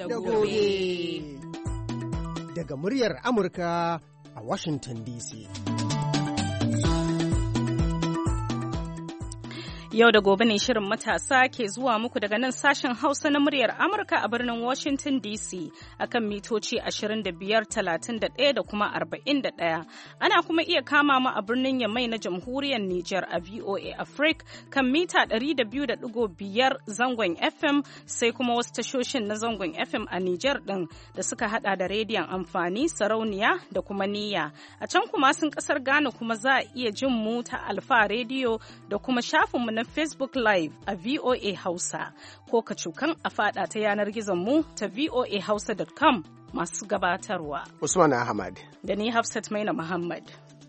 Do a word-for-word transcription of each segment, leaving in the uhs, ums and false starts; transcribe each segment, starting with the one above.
da gobe. Daga muryar Amurka a Washington D C. Yau da gobe ne shirin matasa ke zuwa muku daga nan sashen Hausa na muryar Amurka a birnin Washington D C akan mitoci ashirin da biyar, talatin da ɗaya da kuma arba'in da ɗaya. Ana kuma iya kama mu a birnin Yamai na Jamhuriyar Nijar a V O A Africa kan mita ɗari da biyu da ɗigo biyar zangon F M, sai kuma wasu tashoshin na zangon F M a Nijar ɗin da suka hada da rediyon amfani, sarauniya da kuma niyya. A can kuma sun ƙasar Ghana kuma za a iya jin mu ta Alfa Radio da kuma shafinmu na Facebook Live a V O A Hausa, ko ka cukan a fada ta yanar gizon mu ta v o a hausa dot com. Masu gabatarwa Usman Ahmad da ni Hafsat Maina Muhammad.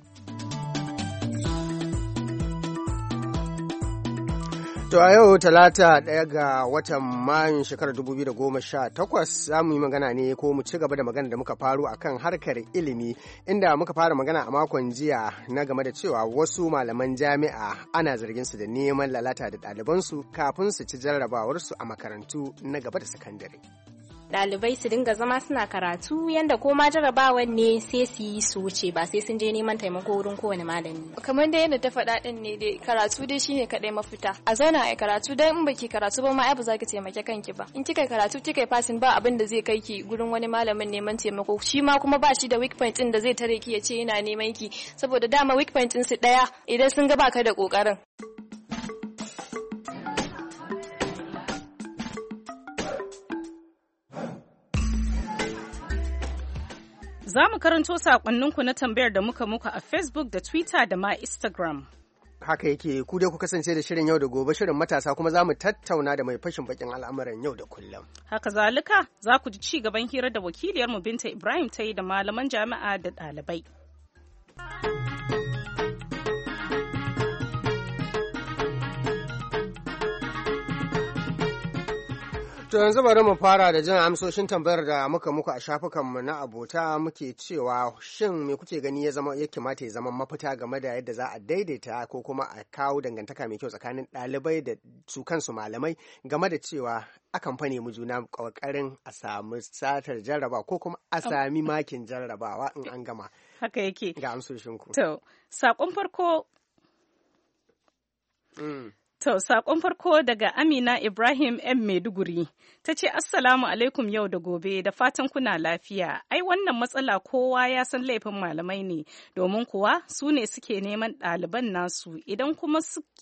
To a yau talata ɗaya ga watan Mayun shekarar dubu biyu da goma sha takwas za mu yi magana ne ko mu ci gaba da magana da muka faru a kan harkar ilimi, inda muka fara magana a makon jiya na game da cewa wasu malaman jami'a ana zargin su da neman lalata da ɗalibansu kafin su ci jarrabawarsu a makarantu na gaba da sakandare. Ɗalibai su dinga zama suna karatu yanda ko ma jarabawan ne sai su yi su wuce ba sai sun je neman taimako wurin kowane malami. Kamar da yadda ta faɗa ɗin ne dai karatu dai shine kaɗai mafita. A zauna a karatu dan in baki karatu ba ma ai ba za ki taimake kanki ba. In kika karatu kika fasin ba abin da zai kai ki gurin wani malamin neman taimako. Shi ma kuma ba shi da weak point ɗin da zai tare ki ya ce yana neman ki saboda dama weak point ɗin su ɗaya idan sun ga baka da ƙoƙarin. Za mu karanto saƙonninku na tambayar da muka muka a Facebook da Twitter da ma Instagram. Haka yake, ku dai ku kasance da shirin yau da gobe, shirin matasa, kuma za mu tattauna da mai fashin bakin al'amuran yau da kullum. Haka zalika za ku ji ci gaban hira da wakiliyarmu Binta Ibrahim ta yi da malaman jami'a da ɗalibai. To yanzu bari mu fara da jin amsoshin tambayar da muka muku a shafukanmu na abota. Muke cewa shin me kuke gani ya zama ya kamata ya zama mafita game da yadda za a daidaita ko kuma a kawo dangantaka mai kyau tsakanin ɗalibai da su kansu malamai game da cewa akan fa nemi juna ƙoƙarin a samu satar jarraba ko kuma a sami makin jarrabawa in an gama. Haka yake. Ga amsoshinku. To, saƙon farko Mm. To, saƙon farko daga Amina Ibrahim M. Maiduguri ta ce, Assalamu alaikum yau da gobe, da fatan kuna lafiya. Ai, wannan matsala kowa ya san laifin malamai ne, domin kuwa su ne suke neman ɗaliban nasu. Idan kuma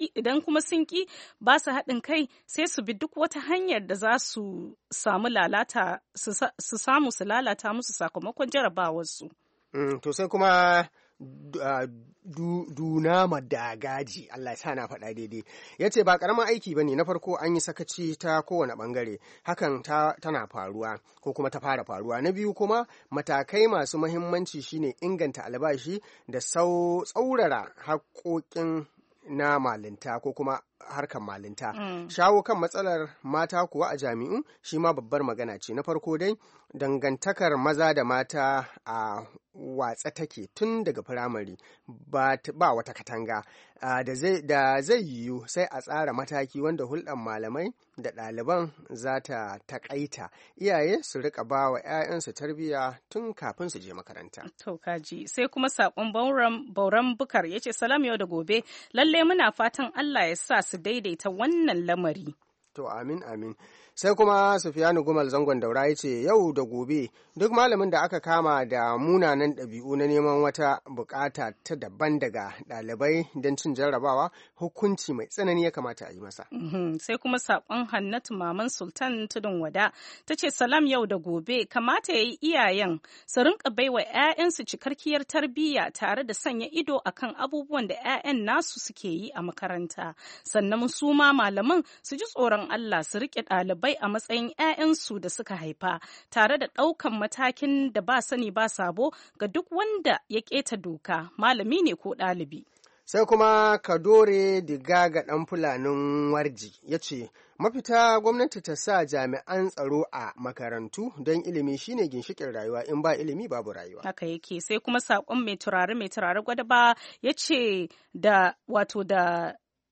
sun ƙi ba su haɗin kai, sai su bi duk wata hanyar da za su samu lalata, su samu su lalata musu sakamakon jarabawarsu. Mm, to sai kuma Uh, du, dunama da gaji, Allah sa na faɗa daidai, ya ce ba ƙaramin aiki ba ne. Na farko an yi sakaci ta kowane ɓangare, hakan ta, tana faruwa ko kuma ta fara faruwa. Na biyu kuma matakai masu mahimmanci shine inganta albashi da sau, tsaurara haƙoƙin na malinta ko kuma harkar malinta. Mm. Shawo kan matsalar mata kuwa a jami'u shi ma babbar magana ce. Na farko dai dangantakar maza da mata a watsa take tun daga firamare, ba, ba wata katanga uh, da zai da zai yiwu sai a tsara mataki wanda hulɗar malamai da ɗaliban za ta taƙaita. Iyaye su rika ba wa 'ya'yansu tarbiyya tun kafin su je makaranta. To kaji, sai kuma saƙon Bauran Bukar ya ce salam yau da gobe, lalle muna fatan Allah ya sa su daidaita wannan lamari. To amin amin. Sai kuma Sufiyanu Gumal zangon daura ya ce yau da gobe duk malamin da aka kama da munanan ɗabi'u na neman wata bukata ta daban daga ɗalibai don cin jarrabawa, hukunci mai tsanani ya kamata a yi masa. Mm-hmm. Sai kuma saƙon Hannatu Maman Sultan Tudun Wada ta ce salam yau da gobe, kamata ya yi iyayen su rinka baiwa 'ya'yansu cikakkiyar tarbiyya tare da sanya ido akan abubuwan da 'ya'yan nasu suke yi a makaranta, sannan su ma malaman su ji tsoron Allah su riƙe ɗalibai a matsayin 'ya'yansu da suka haifa, tare da ɗaukan matakin da ba sani ba sabo ga duk wanda ya keta doka, malami ne ko ɗalibi. Sai kuma Kadore Diga ga ɗan Fulanin Warji ya ce, mafita gwamnati ta sa jami'an tsaro a makarantu don ilimi shine ginshikin rayuwa, in ba ilimi babu rayuwa. Haka yake. Sai kuma saƙon mai turare mai turare gwada ba ya ce da wato da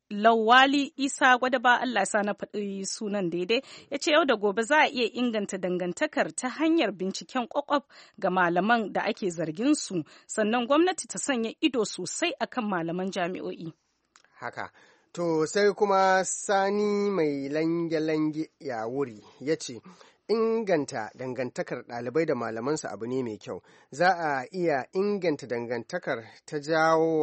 Lawali Isa Gwadaba, Allah sa na faɗi sunan daidai, ya ce yau da gobe za a iya inganta dangantakar ta hanyar binciken kwakwaf ga malaman da ake zargin su, sannan gwamnati ta sanya ido sosai akan malaman jami'o'i. Haka. To sai kuma Sani mai lange-lange ya wuri ya ce, inganta dangantakar ɗalibai da malamansu abu ne mai kyau. Za a iya inganta dangantakar ta jawo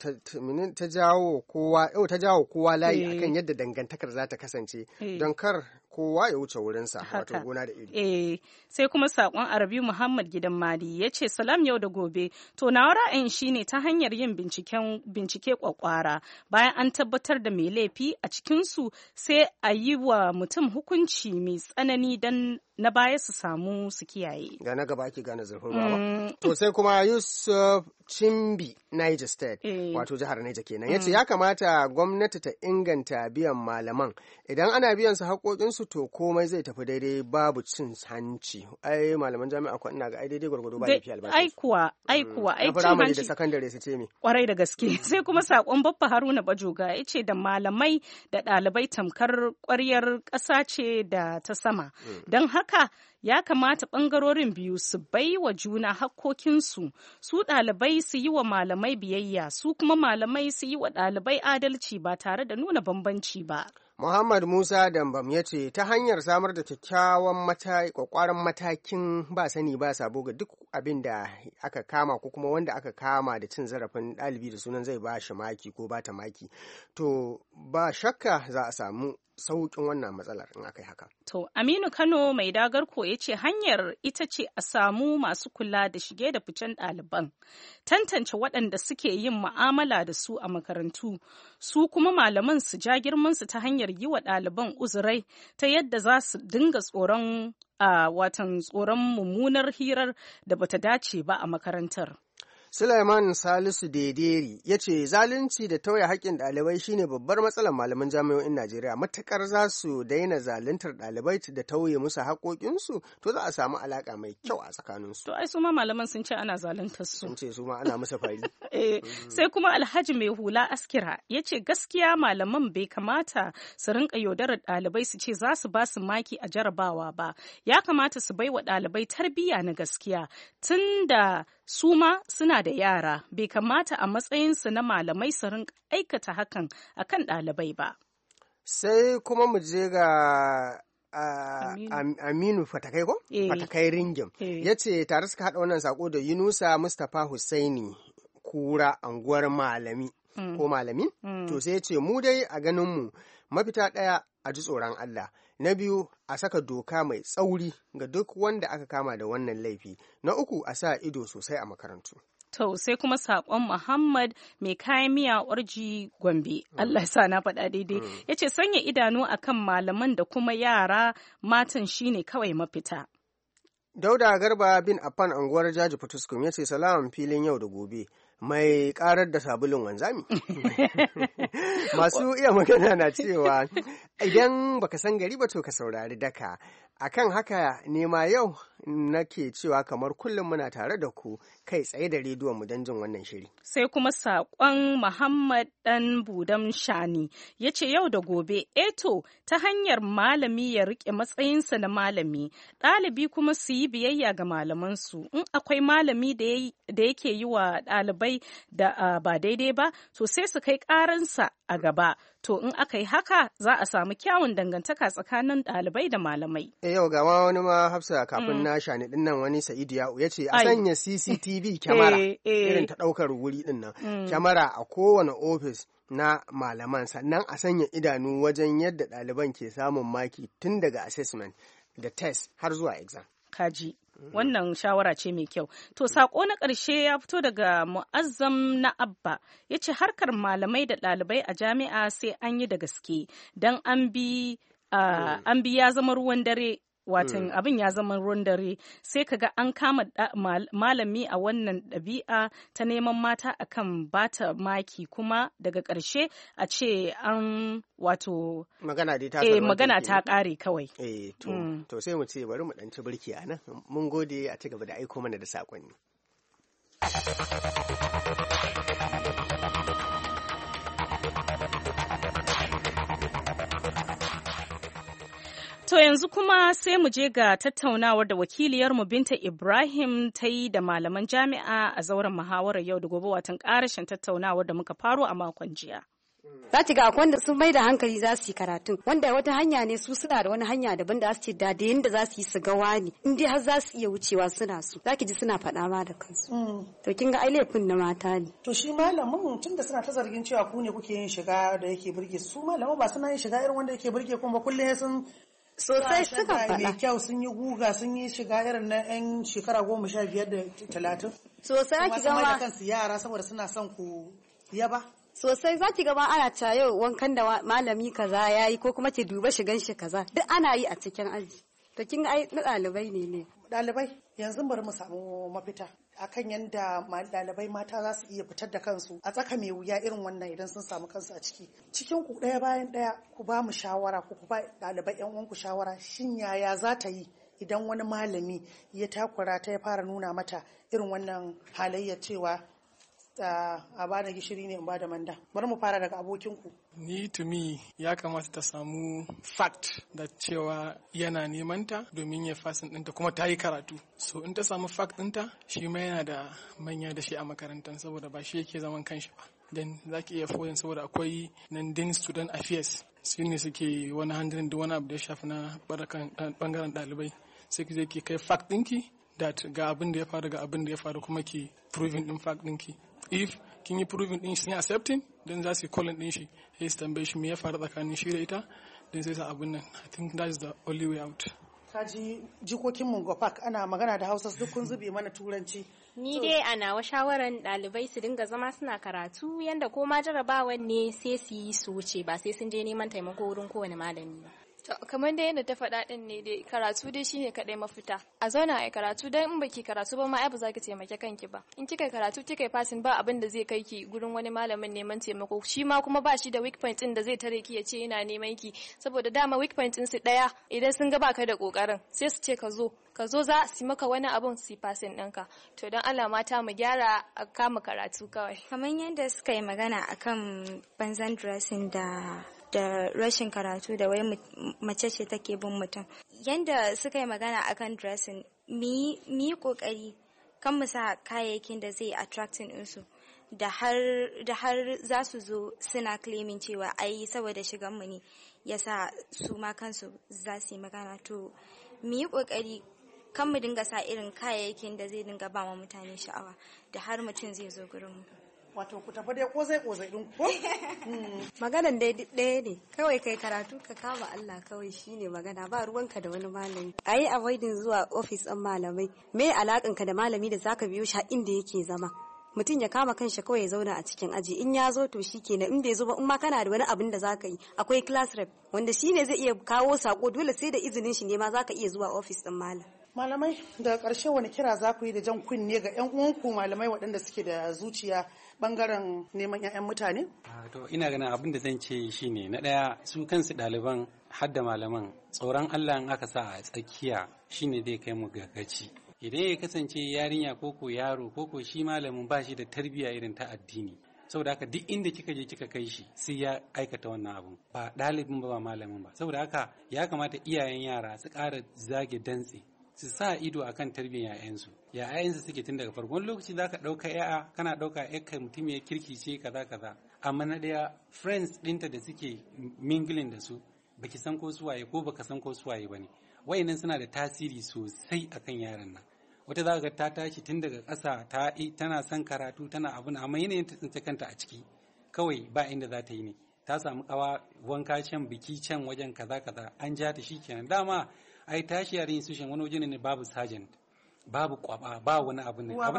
ta jawo kowa ta jawo kowa layi akan yadda dangantakar za ta kasance don kar kowa ya wuce wurinsa, wato gona da iri. Eh, sai kuma saƙon Arabi Muhammad Gidan Madi ya ce salam yau da gobe. To nawa ra'ayin shine ta hanyar yin binciken bincike kwakwara bayan an tabbatar da mai laifi a cikinsu sai a yi wa mutum hukunci mai tsanani don na baya su samu su kiyaye. Ga na gaba ake gane zurfin ruwa ba. To sai kuma Yusuf Chimbi, Niger State, eh. wato jihar Niger kenan. Yace ya kamata gwamnati ta inganta biyan malaman. Idan ana biyan su haƙoƙinsu to komai zai tafi daidai babu cin hanci. Ai malaman jami'a ko ina ga ai daidai gwargwado ba lafiya albashi. Ai kuwa, ai kuwa, ai cin hanci. da sakandare su ce me? Kwarai da gaske. Sai kuma sakon Baffa Haruna Bajoga yace da malamai da ɗalibai tamkar ƙwaryar ƙasa ce da ta sama. Don haka ya kamata ɓangarorin biyu su bai wa juna hakkokinsu, su ɗalibai su yi wa malamai biyayya, su kuma malamai su yi wa ɗalibai adalci ba tare da nuna bambanci ba. Muhammad Musa Dambam ya ce ta hanyar samar da kyakkyawan kwakwaran matakin ba sani ba sabo ga duk abin da aka kama ko kuma wanda aka kama da cin zarafin ɗalibi da sunan zai ba shi maki ko ba ta maki, to ba shakka za a samu sauƙin wannan matsalar in aka yi haka. To, Aminu Kano mai dagarko ya ce hanyar ita ce a samu masu kula da shige da ficen ɗaliban, tantance waɗanda suke yin mu'amala da su a makarantu, su kuma malaman su ja girmansu ta hanyar yi wa ɗaliban uzurai ta yadda za su dinga tsoron a watan tsoron mummunar hirar da bata dace ba a makarantar. Sulaiman Salisu Dederi ya ce zalunci da tauye haƙƙin ɗalibai shine babbar matsalar malaman jami'o'in Najeriya. Matuƙar za su daina zaluntar ɗalibai da tauye musu haƙoƙinsu, to za a samu alaƙa mai kyau a tsakaninsu. To ai su ma malaman sun ce ana zaluntar su. Sun ce su ma ana musu fari. eh, sai kuma Alhaji Mai Hula Askira ya ce gaskiya malaman bai kamata su rinka yaudarar ɗalibai su ce za su ba su maki a jarabawa ba. Ya kamata su bai wa ɗalibai tarbiyya na gaskiya tun da su ma suna da yara, bai kamata a matsayinsu na malamai su rinka aikata hakan akan ɗalibai ba. Sai kuma mu je ga uh, Aminu. Aminu Fatakai ko? E. Fatakai Ringim. E. Ya ce tare suka haɗa wannan sako da Yunusa Mustapha Hussaini Kura anguwar malami mm. ko malami. Mm. To sai ya ce mu dai a ganinmu mafita ɗaya a ji tsoron Allah. Na biyu a saka doka mai tsauri ga duk wanda aka kama da wannan laifi. Na uku a sa ido sosai a makarantu. To sai kuma saƙon Muhammad mai kayan miya Orji Gombe, mm. Allah ya sa na faɗa daidai, mm. ya ce sanya idanu akan malaman da kuma yara matan shine kawai mafita. Dauda Garba bin Affan anguwar Jaji Fatuskum ya ce salaman filin yau da gobe. Mai karar da sabulun wanzami. Masu iya magana na cewa idan baka san gari ba to ka saurari daka. Akan haka nema yau nake cewa kamar kullum muna tare da ku kai tsaye da rediyon mu don jin wannan shiri. Sai kuma saƙon Muhammad Dan Budam Shani ya ce yau da gobe eto ta hanyar malami ya rike matsayinsa na malami, ɗalibi kuma su yi biyayya ga malamansu. In akwai malami da yake yi wa ɗalibai da uh, ba daidai ba, to sai su kai ƙaransa a gaba. To in aka yi haka za a samu kyawun dangantaka tsakanin ɗalibai da malamai. E yau ga wani ma Hafsa kafin mm. na shani din nan wani Sa'idu Ya'u ya ce a sanya C C T V kyamara e, e. irin ta ɗaukar wuri din nan. Mm. Kyamara a kowane ofis na malaman, sannan a sanya idanu wajen yadda ɗaliban ke samun maki tun daga assessment da test har zuwa exam. Kaji. Wannan shawara ce mai kyau. To, saƙo na ƙarshe ya fito daga Mu'azzam na Abba, ya ce harkar malamai da ɗalibai a jami'a sai an yi da gaske, don an bi uh, an bi ya zama ruwan dare. Watan mm. abin ya zama ruwan dare, sai kaga an kama malami a wannan ɗabi'a ta neman mata akan bata maki, kuma daga ƙarshe a ce an wato magana dai ta eh, magana ta ƙare kawai. Eh, to, mm. to sai mu ce bari mu ɗan ci birki a nan, mun gode, a ci gaba da aiko mana da saƙonni. To yanzu kuma sai mu je ga tattaunawar da wakiliyarmu Binta Ibrahim ta yi da malaman jami'a a zauren muhawarar yau da gobe, watan karashin tattaunawar da muka faro a makon jiya. Za ki ga wanda sun mai da hankali za su yi karatu, wanda wata hanya ne su suna da wani hanya daban da za su ce da da yanda za su yi su ga wani in dai har za su iya wucewa suna su, za ki ji suna faɗa ma da kansu. To kin ga ai laifin na mata ne. To shi malamin tun da suna ta zargin cewa ku ne kuke yin shiga da yake burge su, malaman ba suna yin shiga irin wanda yake burge kuma kullum sun sosai suka faɗa mai kyau, sun yi guga, sun yi shiga irin na yan shekara goma sha biyar da talatin. Sosai ki gama da kansu yara saboda suna son ku yaba. Sosai za ki gaba ana ta yau wankan da malami kaza ya yi ko kuma ki duba shigan shi kaza duk ana yi a cikin aji. To kin ga ai na ɗalibai ne ne. Ɗalibai yanzu bari mu samu mafita akan yanda ɗalibai mata za su iya fitar da kansu a tsaka mai wuya irin wannan idan sun samu kansu a ciki. Cikin ku ɗaya bayan ɗaya ku ba mu shawara ku ku ba ɗalibai ƴan uwanku shawara, shin yaya za ta yi idan wani malami ya takura ta ya fara nuna mata irin wannan halayyar cewa a ba da gishiri ne in ba da manda. Bari mu fara daga abokinku. Ni to me ya kamata ta samu fact da cewa yana neman ta domin ya fasin ɗinta kuma ta yi karatu. So in ta samu fact ɗinta shi ma yana da manya da shi a makarantar saboda ba shi yake zaman kanshi ba. Dan za ki iya foyin saboda akwai nan din student affairs su ne suke wani handling da wani abu da ya shafi na bangaren ɗalibai. Sai ki zai ki kai fact ɗinki that ga abin da ya faru ga abin da ya faru kuma ki proving ɗin fact ɗinki. If kin yi proving din shi accepting then za su yi calling din shi sai su tambaye shi me ya faru tsakanin shi da ita then sai sa abin nan. I think that is the only way out. Kaji jikokin Mungo Park ana magana da Hausa duk kun zube mana turanci. Ni dai a nawa shawaran ɗalibai su dinga zama suna karatu yanda ko ma jarabawan ne sai su yi su wuce ba sai sun je neman taimako wurin kowane malami ba. Kamar da yadda ta faɗa ɗin ne dai karatu dai shine kaɗai mafita. A zauna a karatu dan in baki karatu ba ma ai ba za ki taimake kanki ba. In kika karatu kika fasin ba abin da zai kai ki gurin wani malamin neman taimako. Shi ma kuma ba shi da weak point ɗin da zai tare ki ya ce yana neman ki saboda dama weak point ɗin su ɗaya idan sun ga baka da kokarin sai su ce ka zo ka zo za su maka wani abun su fasin ɗinka. To don Allah mata mu gyara a kama karatu kawai. Kamar yadda suka yi magana akan banzan dressing da da rashin karatu da wai mace ce take bin mutum. Yanda suka yi magana akan dressing, mi yi kokari kan mu sa kayayyakin da zai attracting ɗinsu da har za su zo suna claiming cewa ai saboda shigan mu ne yasa su ma kansu za su yi magana. To mi yi kokari kan mu dinga sa irin kayayyakin da zai dinga ba wa mutane sha'awa da har mutum zai zo gurin mu. Wato ku tafi dai kozai kozai din ko? Maganan dai ɗaya ne, kawai kai karatu ka kama Allah kawai shine magana, ba ruwanka da wani malami. Ayi avoiding zuwa ofis ɗin malamai. Me alakanka da malami da zaka biyo shi inda yake zama? Mutum ya kama kanshi kawai ya zauna a cikin aji, in ya zo to shikenan, in bai zo ba in ma kana da wani abin da zaka yi akwai class rep wanda shine zai iya kawo sako, dole sai da izinin shi ne ma zaka iya zuwa ofis ɗin malam. Malamai daga ƙarshe wani kira za ku yi da jan kunne ga 'yan uwanku malamai waɗanda suke da zuciya bangaren neman 'ya'yan mutane? To ina ganin abin da zan ce shine na ɗaya su kansu ɗaliban har da malaman tsoron Allah in aka sa a tsakiya shine zai kai mu gagaci. Idan ya kasance yarinya koko yaro koko shi malamin ba shi da tarbiyya irin ta addini, saboda haka duk inda kika je kika kai shi sai ya aikata wannan abun, ba ɗalibin ba ba malamin ba. Saboda haka ya kamata iyayen yara su ƙara zage dantse su sa ido akan tarbiyyar yayansu. Ya yayansu suke tun daga farkon lokaci zaka dauka yaya kana dauka yakka mutum ya kirki ce kaza kaza, amma na daya friends dinta da suke mingling da su baki san ko suwaye ko baka san ko suwaye bane, wayannan suna da tasiri sosai akan yaran nan. Wata za ga ta tashi tun daga ƙasa ta tana son karatu tana abun, amma yanayin ta tsince kanta a ciki kawai ba inda za ta yi ne, ta samu kawa wanka can biki can wajen kaza kaza an ja ta shikenan. Dama ai tashi yarin institution wani waje ne babu sergeant babu kwaba ba wani abu ne ba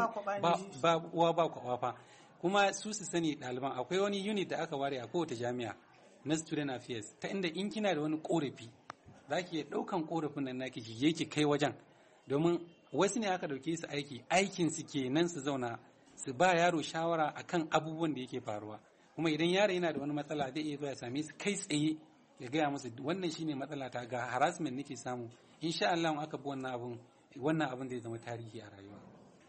ba uwa ba kwaba fa. Kuma su su sani ɗaliban akwai wani unit da aka ware a kowace jami'a na student affairs, ta inda in kina da wani korafi za ki iya ɗaukan korafin nan naki ki je ki kai wajen, domin wasu ne aka dauke su aiki aikin su kenan su zauna su ba yaro shawara akan abubuwan da yake faruwa. Kuma idan yaro yana da wani matsala zai iya zuwa ya same su kai tsaye ya gaya musu wannan shine matsala ta, ga harassment nake samu, insha Allah aka bi wannan abun wannan abun zai zama tarihi a rayuwa.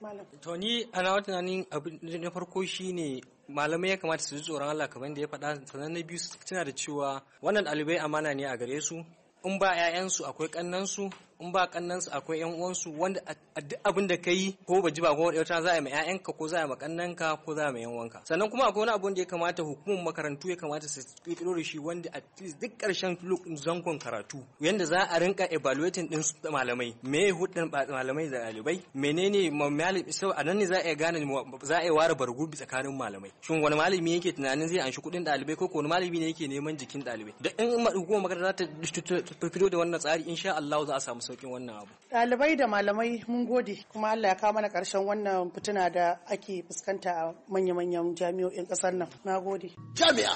To ni a na tunanin abin na farko shine malamai ya kamata su ji tsoron Allah kamar da ya faɗa, sannan na biyu su tuna da cewa wannan ɗalibai amana ne a gare su, in ba 'ya'yansu akwai kannansu, in ba kannansu akwai yan uwansu, wanda a duk abin da kai ko ba ji ba ko wata za a yi ma 'ya'yanka ko za a yi ma kannanka ko za a yi ma yan uwanka. Sannan kuma akwai wani abu da ya kamata hukumar makarantu ya kamata su kirkiro da shi, wanda at least duk karshen zangon karatu yanda za a rinka evaluating din malamai, me hudun malamai da ɗalibai, menene malami, sau a nan ne za a gane, za a yi ware bargubi tsakanin malamai. Shin wani malami yake tunanin zai anshi kuɗin ɗalibai ko wani malami ne yake neman jikin ɗalibai? Da in hukumar makaranta za ta fito da wannan tsari, insha Allah za a samu saukin wannan abu. Ɗalibai da malamai mun gode, kuma Allah ya kawo mana ƙarshen wannan fitina da ake fuskanta a manya-manyan jami'o'in ƙasar nan. Na gode. Jami'a.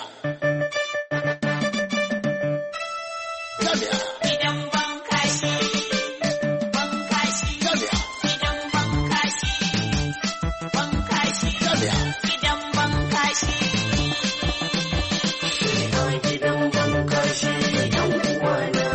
Jami'a. Idan ban kashi, ban kashi. Jami'a. Idan ban kashi, ban kashi. Jami'a. Idan ban kashi. Idan ban kashi, yan uwana.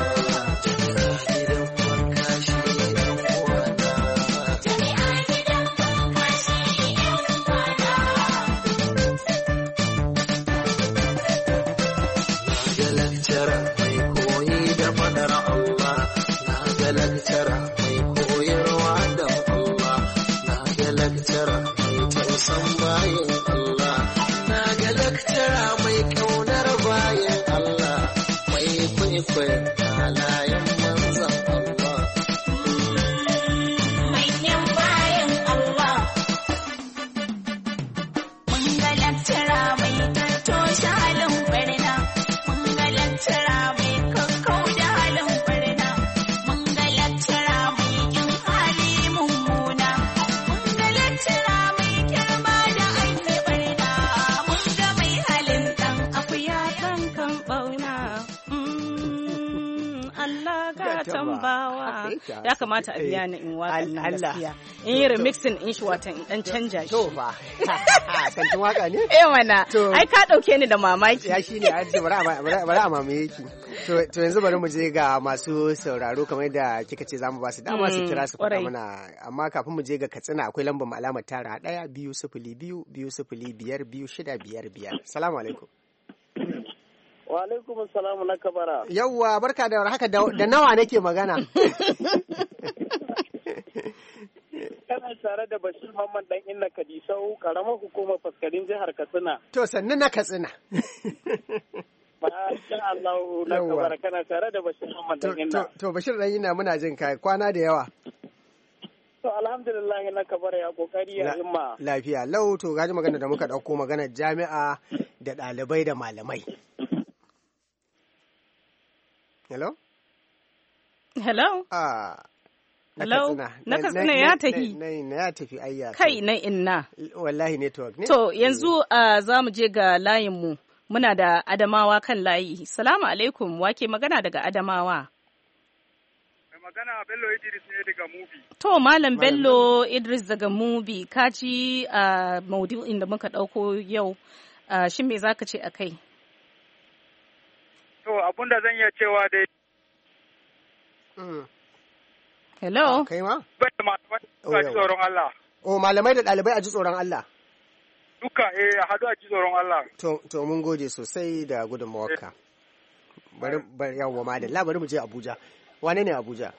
Ya kamata a biya ni in waƙan na gaskiya. In yi remixing in shi watan in dan canja shi. To fa. Kantin waka ne? Eh mana. Ai ka dauke ni da mamaki. Ya shine a ce bari a mamaye ki. To yanzu bari mu je ga masu sauraro kamar da kika ce zamu ba su dama su kira su faɗa mana, amma kafin mu je ga Katsina akwai lambar alamar tara ɗaya biyu sifili biyu biyu sifili biyar biyu shida biyar biyar. Salamu alaikum. Wa alaikum salamu na kabara. Yawwa barka da haka da nawa nake magana. Kana tare da Bashir Muhammad dan Inna Kadisau, karamar hukumar faskarin jihar Katsina. To sannu na Katsina. Masha Allah na kabara, kana tare da Bashir Muhammad dan Inna. To Bashir dan Inna muna jin kai kwana da yawa. To alhamdulillah na kabara ya kokari ya himma. Lafiya lau, to gaji magana da muka dauko magana jami'a da ɗalibai da malamai. Hello? Hello? Ah. Hello? Na Katsina ya tafi. Na ya tafi ayya. Kai na inna. Wallahi network ne. To yanzu uh, za mu je ga layinmu. Muna da Adamawa kan layi. Salamu alaikum, wake magana daga Adamawa. Mai magana Bello Idris ne daga Mubi. To Malam Bello Idris daga Mubi, ka ji uh, maudu'in da muka ɗauko yau. Uh, shin me za ka ce a kai? To abinda zan iya cewa dai. Hello? Kai ma? Bai da malamai a ji tsoron Allah. Oh, malamai da ɗalibai a ji tsoron Allah. Duka eh a hadu a ji tsoron Allah. To to mun gode sosai da gudunmawarka. Bari bari yawa madalla bari mu je Abuja. Wane ne Abuja?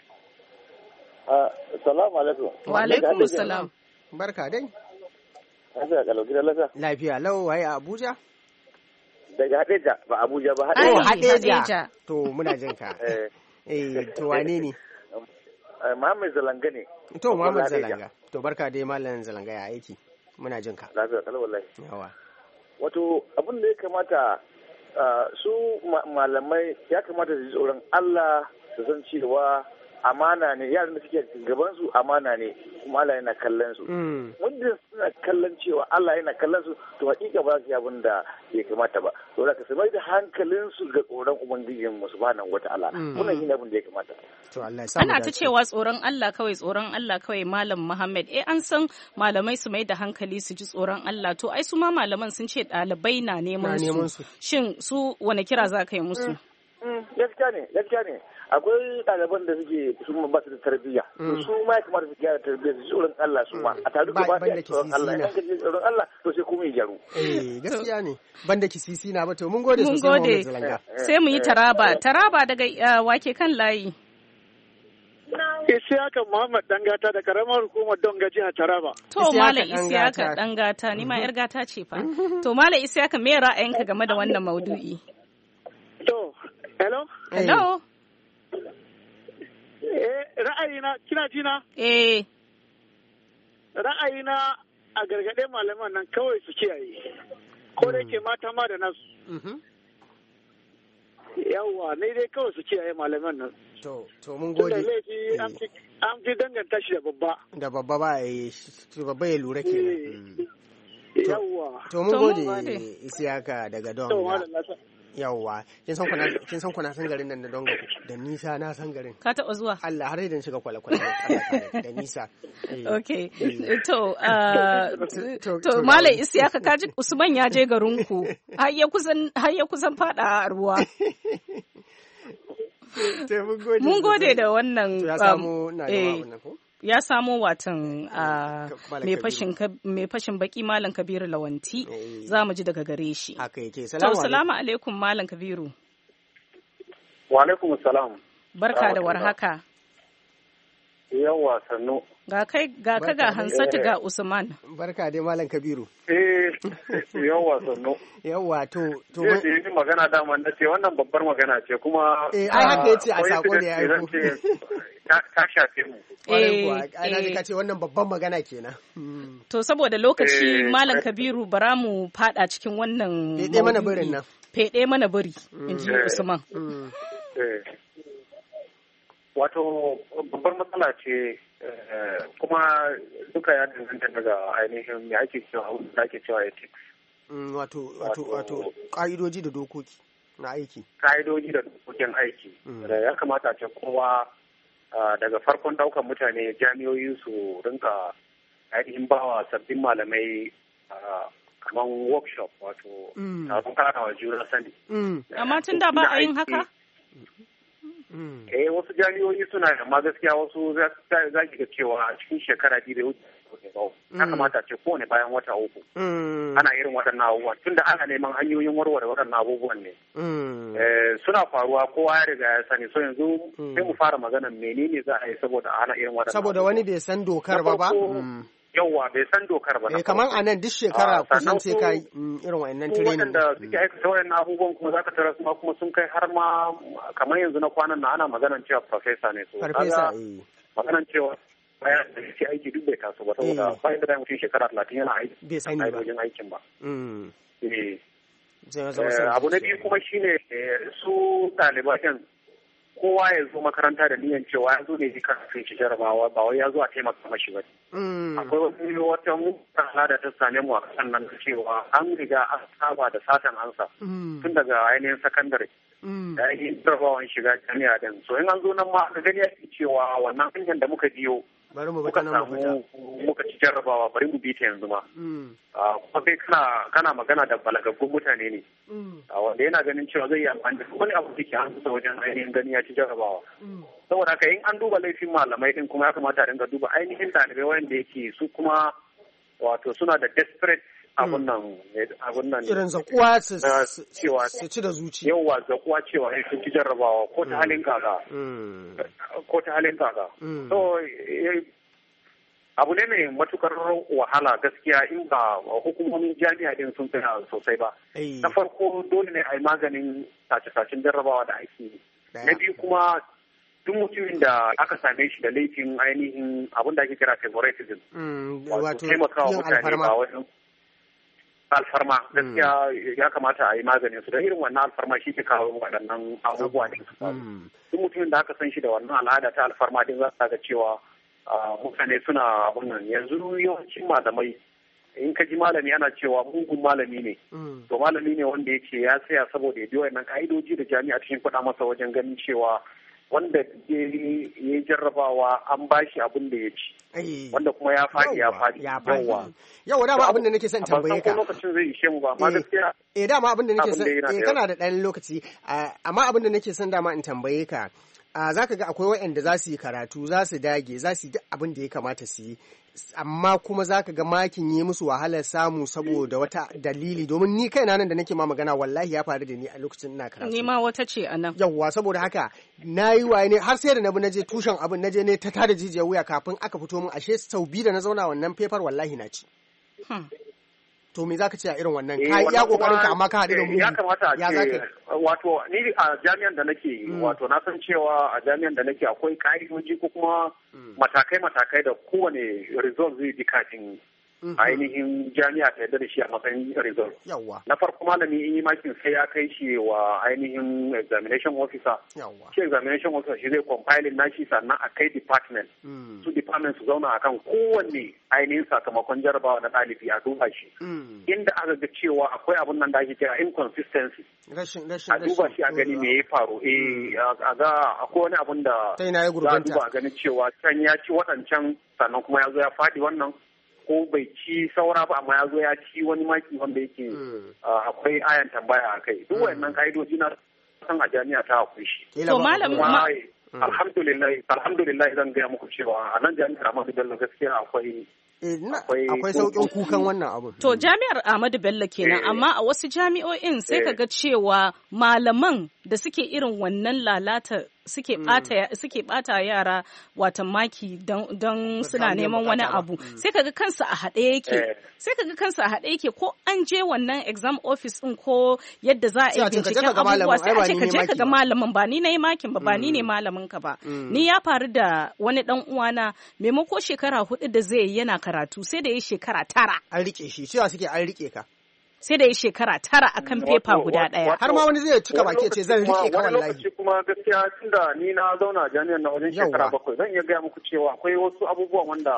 Assalamu alaikum. Wa alaikum assalam. Barka dai. Lafiya kalau gidan lafiya. Lafiya lau waye a Abuja? Daga Hadeja ba Abuja ba Hadeja. Oh Hadeja. To muna jin ka. Eh eh to wane ne? Muhammad Zalanga ne. To Muhammad Zalanga. To barka dai Malam Zalanga ya aiki. Muna jin ka. Lafiya kalau wallahi. Yawa. Wato abin da ya kamata su malamai ya kamata su ji tsoron Allah su san cewa amana ne, yaran da suke gaban su amana ne kuma Allah yana kallon su. Muddin suna kallon cewa Allah yana kallon su to hakika ba su yi abin da ya kamata ba. To da ka su mai da hankalin su ga tsoron ubangijin mu subhanahu wataala. Wannan shine abin da ya kamata. To Allah ya samu ana ta cewa tsoron Allah kawai tsoron Allah kawai Malam Muhammad. Eh an san malamai su mai da hankali su ji tsoron Allah. To ai su ma malaman sun ce ɗalibai na neman su. Shin su wani kira za ka yi musu? gaskiya ne gaskiya ne akwai ɗaliban da suke su ba su da tarbiyya su ma ya kamata su gyara tarbiyya su tsoron Allah su ma a tare ba da tsoron Allah in ka ji tsoron Allah to sai kuma ya gyaru eh gaskiya ne banda kisisi na ba to mun gode sosai mun gode sai mu yi taraba taraba daga wake kan layi Isiyaka Muhammad Dangata da karamar hukumar Donga jihar Taraba. To Malam Isiyaka Dangata ni ma yar gata ce fa. To Malam Isiyaka me ra'ayinka game da wannan maudu'i? To, hello? Hello? Eh, ra'ayina, kina jina? Eh. Ra'ayina a gargaɗe malaman nan kawai su kiyaye. Ko da yake mata ma da nasu. Yawwa, ne dai kawai su kiyaye malaman nan. To, to mun gode. Tunda laifi an fi danganta shi da babba. Da babba ba ya yi, babba ya lura kenan. Yawwa. To mun gode Isiyaka daga Donga. Yawwa, kin san kuna kin san kuna san garin nan da Donga da nisa na san garin. Ka taɓa zuwa? Allah har idan shiga kwale-kwale da nisa. Okay. To to Malam Isiyaka kaji Usman ya je garin ku. Har ya kusan har ya kusan fada a ruwa. Mun gode da wannan ya samu na da ko ya samo watan mai fashin baki Malam Kabiru Lawanti za mu ji daga gare shi. Haka yake. Salamu alaikum Malam Kabiru. Wa alaikum salam. Barka da warhaka. Yawwa sannu. Ga kai ga ka ga Hansatu ga Usman. Barka dai Malam Kabiru. Eh yawwa sannu. Yawwa to to mun yi magana da man ce wannan babbar magana ce kuma eh ai haka yace a sako da yayi ko. Ta shafe mu. Kwarai kuwa, ai na ji ka ce wannan babban magana kenan. To saboda lokaci Malam Kabiru bara mu fada cikin wannan fede mana birin nan. Fede mana biri inji Usman. Wato babbar matsala ce kuma duka ya danganta daga ainihin me ake cewa da ake cewa ethics. Wato wato wato ka'idoji da dokoki na aiki. Ka'idoji da dokokin aiki. Ya kamata ce kowa daga farkon daukan mutane jami'oyi su rinka ainihin bawa sabbin malamai kamar workshop wato taron karawa juna sani. Amma tun da ba a yin haka? Eh wasu jami'o'i suna da amma gaskiya wasu za ki ga cewa a cikin shekara biyu da wuce ba. Ya kamata ce kowane bayan wata uku. Ana irin waɗannan abubuwan tunda ana neman hanyoyin warware waɗannan abubuwan ne. Suna faruwa kowa ya riga ya sani so yanzu sai mu fara magana menene za a yi saboda ana irin waɗannan. Saboda wani bai san dokar ba ba. Yawwa bai san dokar ba. Eh kamar a nan duk shekara kusan sai ka yi irin wa'annan training. Waɗanda suke aikata waɗannan abubuwan kuma zaka tara su ma kuma sun kai har ma kamar yanzu na kwanan na ana maganan cewa professor ne so. Farfesa eh. Maganan cewa bayan da yake aiki duk bai taso ba saboda bayan da mutum shekara talatin yana aiki. Bai sani ba. Wajen aikin ba. Eh. Abu na biyu kuma shine su ɗaliban kowa ya zo makaranta da niyan cewa ya zo ne ji karfin shi jarabawa ba wai ya zo a taimaka mashi ba. Akwai wani wata mutan al'ada ta same mu a kasan nan cewa an riga an saba da satan ansa tun daga ainihin sakandare da ainihin jarabawan shiga jami'a din. So in an zo nan ma ka gani yake cewa wannan hanyar da muka biyo muka samu muka ci jarrabawa bari mu bi ta yanzu ma. Kuma kai kana magana da balagaggun mutane ne. Wanda yana ganin cewa zai yi amfani da wani abu da ke hannusa wajen ainihin gani ya ci jarrabawa. Saboda haka in an duba laifin malamai din kuma ya kamata a dinga duba ainihin ɗalibai wanda yake su kuma wato suna da desperate abun nan abun nan irin zakuwa su cewa su ci da zuci. Yawwa zakuwa cewa sun ci jarrabawa ko ta halin kaga. Ko ta halin kaga. So abu ne mai matukar wahala gaskiya in ba hukumomin jami'a din sun tsaya sosai ba. Na farko dole ne a yi maganin sace-sacen jarrabawa da ake yi. Na biyu kuma duk mutumin da aka same shi da laifin ainihin abin da ake kira favoritism. Wato taimakawa mutane ba wajen alfarma gaskiya ya kamata a yi maganin su da irin wannan alfarma shi ke kawo waɗannan abubuwa ne su faru. Duk mutumin da aka san shi da wannan al'ada ta alfarma din za ga cewa mutane suna abun nan yanzu yawancin malamai in ka ji malami ana cewa mugun malami ne to malami ne wanda yake ya tsaya saboda ya bi wannan ka'idoji da jami'a cikin faɗa masa wajen ganin cewa wanda ya yi jarrabawa an ba shi abin da ya ci wanda kuma ya faɗi ya faɗi yawa yawa dama abin da nake son tambaye ka lokacin zai ishe mu ba amma gaskiya eh dama abin da nake son eh kana da ɗan lokaci amma abin da nake son dama in tambaye ka za ka ga akwai waɗanda za su yi karatu za su dage za su yi duk abin da ya kamata su yi amma kuma za ka ga makin yi musu wahalar samu saboda wata dalili domin ni kaina nan da nake ma magana wallahi ya faru da ni a lokacin ina karatu ni ma wata ce a nan yawwa saboda haka na yi waye ne har sai da na bi na je tushen abin na je ne ta tada jijiyar wuya kafin aka fito min ashe sau biyu da na zauna wannan fefar wallahi na ci to me zaka ce a irin wannan ka iya kokarin ka amma ka haɗu da mu ya kamata a ce wato ni a jami'an da nake wato na san cewa a jami'an da nake akwai ka'idoji ko kuma matakai matakai da kowane result zai bi kafin ainihin jami'a ta yadda da shi a matsayin result. Na farko malami in yi makin sai ya kai shi wa ainihin examination officer. Shi examination officer shi zai compiling nashi sannan a kai department. Su department su zauna akan kowanne ainihin sakamakon jarabawa na ɗalibi a duba shi. Inda aka ga cewa akwai abun nan da ake kira inconsistency. A duba shi a gani me ya faru. Eh a ga akwai wani abun da za a duba a gani cewa can ya ci waɗancan sannan kuma ya zo ya faɗi wannan. Ko bai ci saura ba amma ya zo ya ci wani maki wanda yake akwai ayan tambaya a kai duk wayannan ka'idoji na san a jami'a ta akwai shi to malam alhamdulillah alhamdulillah zan gaya muku cewa a nan jami'ar Ahmadu Bello gaskiya akwai akwai sauƙin kukan wannan abun to jami'ar Ahmadu Bello kenan amma a wasu jami'o'in sai ka ga cewa malaman da suke irin wannan lalata suke bata suke bata yara watan maki don suna neman wani abu sai kaga kansu a haɗe yake sai kaga kansu a haɗe yake ko an je wannan exam office din ko yadda za a yi binciken abubuwa sai a ce ka je ka ga malamin ba ni na yi makin ba ba ni ne malamin ka ba ni ya faru da wani dan uwana maimako shekara hudu da zai yi yana karatu sai da yi shekara tara an rike shi cewa suke an rike ka sai da yi shekara tara akan fefa guda ɗaya. Har ma wani zai cika baki ce zan rike ka wallahi. Wani lokaci kuma gaskiya tunda ni na zauna jami'an na wajen shekara bakwai zan iya gaya muku cewa akwai wasu abubuwan wanda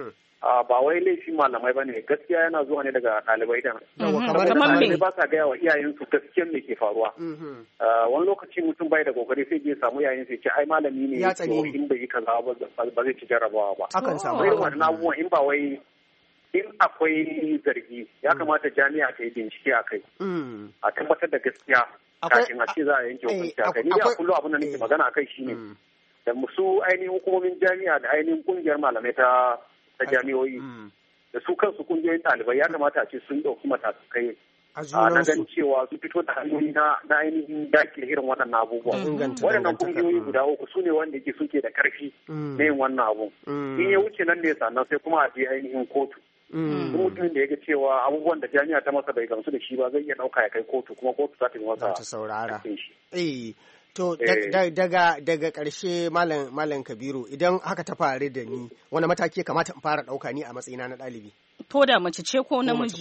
ba wai laifin malamai ba ne gaskiya yana zuwa ne daga ɗalibai da ɗalibai ba sa gaya wa iyayensu gaskiyan me ke faruwa. Wani lokaci mutum bai da kokari sai je samu iyayen sai ce ai malami ne in bai yi kaza ba zai ci jarabawa ba. Akan samu. Irin wannan abubuwan in ba wai in akwai zargi ya kamata jami'a ta yi bincike a kai a tabbatar da gaskiya kafin a ce za a yanke hukunci a kai ni da kullum abin da nake magana a kai shine da musu ainihin hukumomin jami'a da ainihin kungiyar malamai ta ta jami'o'i da su kansu kungiyoyin ɗalibai ya kamata a ce sun ɗauki matakai na gan cewa su fito da hanyoyi na ainihin dakile irin waɗannan abubuwa waɗannan kungiyoyi guda uku su ne wanda ke suke da ƙarfi na yin wannan abu in ya wuce nan ne sannan sai kuma a je ainihin kotu duk mutumin da ya ga cewa abubuwan da jami'a ta masa bai gamsu da shi ba zai iya ɗauka ya kai kotu kuma kotu za ta yi masa ta saurara eh to daga daga ƙarshe malam malam Kabiru idan haka ta faru da ni wani mataki kamata in fara ɗauka ni a matsayina na ɗalibi to da mace ce ko namiji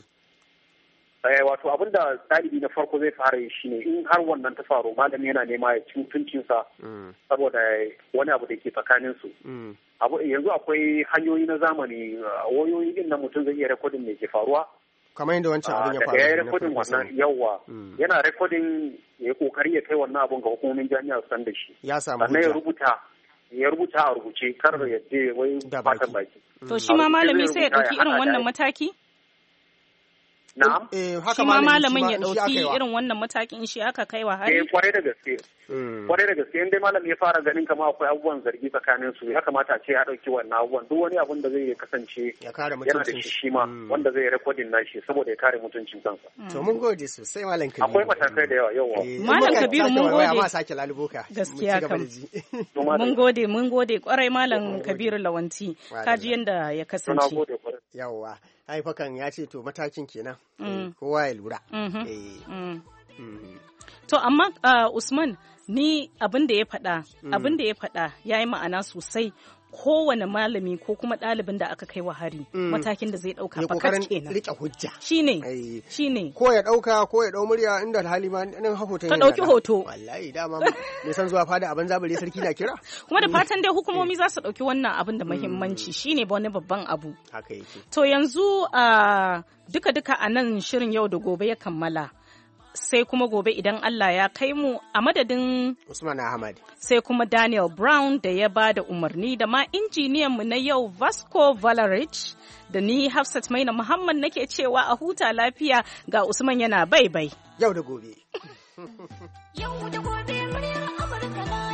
wato abin da ɗalibi na farko zai fara yi shine in har wannan ta faru malami yana nema ya ci mutuncinsa saboda wani abu da ke tsakanin su abu yanzu akwai hanyoyi na zamani wayoyi din nan mutum zai iya rekodin me ke faruwa kamar yadda wancan abin ya faru ya yi rekodin wannan yawa yana rekodin ya yi kokari ya kai wannan abun ga hukumomin jami'a su san da shi ya samu sannan ya rubuta ya rubuta a rubuce kar ya je wai fatan baki to shi ma malami sai ya ɗauki irin wannan mataki Na'am. Eh, haka shi ma malamin ya dauki irin wannan matakin shi aka kai wa hari. Eh, kwarai da gaske. Kwarai da gaske, in dai malami ya fara ganin kamar akwai abubuwan zargi tsakanin su, ya kamata a ce ya dauki wannan abubuwan. Duk wani abun da zai kasance yana da shi shi ma wanda zai rekodin nashi saboda ya kare mutuncin kansa. To mun gode sosai malam Kabiru. Akwai matakai da yawa yawa. Malam Kabiru mun gode. Ma sake laluboka. Gaskiya kam. Mun gode, mun gode kwarai malam Kabiru Lawanti. Kaji yanda ya kasance. Yawwa. haifakan ya ce to matakin kenan kowa ya lura. To amma uh, Usman ni abin da ya faɗa abin da ya faɗa ya yi ma'ana sosai. Kowane malami ko kuma ɗalibin da aka kai wa hari matakin da zai ɗauka fakat kenan rike hujja shine shine ko ya ɗauka ko ya ɗau murya inda hali ma nan hoto ka ɗauki hoto wallahi dama me san zuwa fada abin zabare sarki na kira kuma da fatan dai hukumomi za su ɗauki wannan abin da muhimmanci shine wani babban abu haka yake to yanzu a duka duka a nan shirin yau da gobe ya kammala sai kuma gobe idan Allah ya kai mu a madadin Usman Ahmad. Sai kuma Daniel Brown da ya ba da umarni da ma injiniyan mu na yau Vasco Valerich da ni Hafsat Maina Muhammad nake cewa a huta lafiya ga Usman yana bai bai. Yau da gobe. Yau da gobe muryar Amurka na